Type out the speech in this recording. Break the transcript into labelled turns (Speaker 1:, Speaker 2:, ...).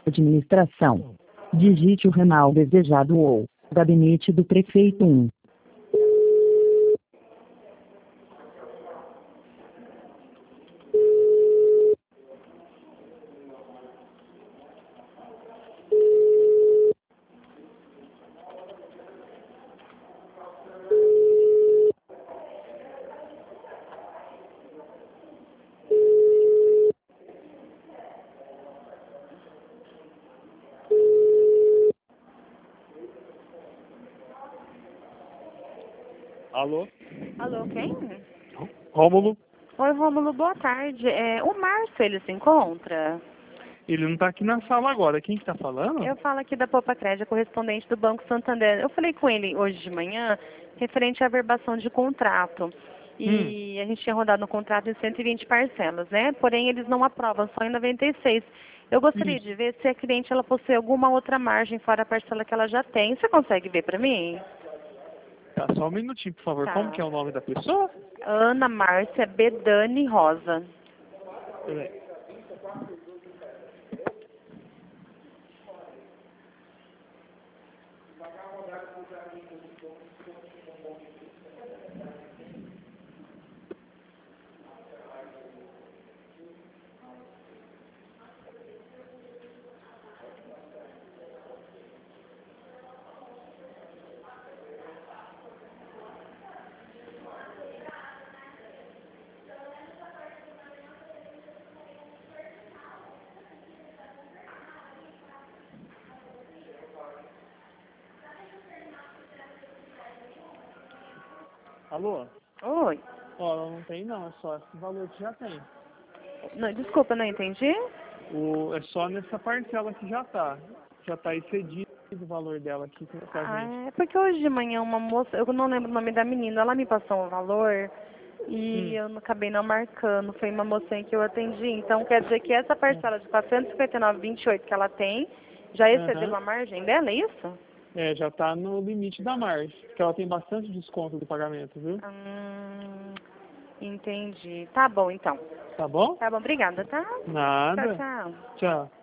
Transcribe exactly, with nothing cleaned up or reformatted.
Speaker 1: Administração. Digite o ramal desejado ou gabinete do prefeito um.
Speaker 2: Alô?
Speaker 3: Alô, quem?
Speaker 2: Rômulo?
Speaker 3: Oi, Rômulo, boa tarde. É, o Márcio, ele se encontra?
Speaker 2: Ele não tá aqui na sala agora. Quem que tá falando?
Speaker 3: Eu falo aqui da Poupa Crédito, correspondente do Banco Santander. Eu falei com ele hoje de manhã, referente à verbação de contrato. E
Speaker 2: Hum.
Speaker 3: a gente tinha rodado no contrato em cento e vinte parcelas, né? Porém, eles não aprovam, só em noventa e seis. Eu gostaria
Speaker 2: Isso.
Speaker 3: de ver se a cliente ela possui alguma outra margem fora a parcela que ela já tem. Você consegue ver para mim?
Speaker 2: Tá, só um minutinho, por favor.
Speaker 3: Tá.
Speaker 2: Como que é o nome da pessoa?
Speaker 3: Ana Márcia Bedani Rosa.
Speaker 2: Peraí. Alô?
Speaker 3: Oi.
Speaker 2: Ó, não tem não, é só esse valor que já tem.
Speaker 3: Não, desculpa, não entendi.
Speaker 2: O, é só nessa parcela que já tá. Já tá excedido o valor dela aqui com a
Speaker 3: Ah,
Speaker 2: gente.
Speaker 3: é porque hoje de manhã uma moça, eu não lembro o nome da menina, ela me passou um valor e
Speaker 2: Hum.
Speaker 3: eu não- acabei não marcando. Foi uma mocinha que eu atendi. Então quer dizer que essa parcela de quatrocentos e cinquenta e nove vírgula vinte e oito que ela tem já excedeu
Speaker 2: Aham.
Speaker 3: a margem dela, é isso?
Speaker 2: É, já tá no limite da margem. Porque ela tem bastante desconto do pagamento, viu?
Speaker 3: Hum, entendi. Tá bom então.
Speaker 2: Tá bom?
Speaker 3: Tá bom, obrigada, tá? Tchau,
Speaker 2: Nada.
Speaker 3: tchau.
Speaker 2: Tchau.